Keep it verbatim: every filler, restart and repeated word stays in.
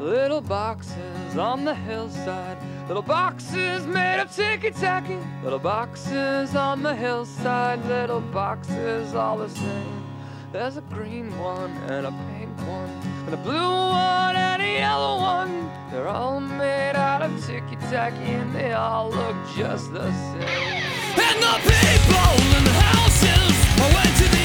Little boxes on the hillside, little boxes made of ticky-tacky, little boxes on the hillside, little boxes all the same. There's a green one and a pink one, and a blue one and a yellow one. They're all made out of ticky-tacky and they all look just the same. And the people in the houses, I went to the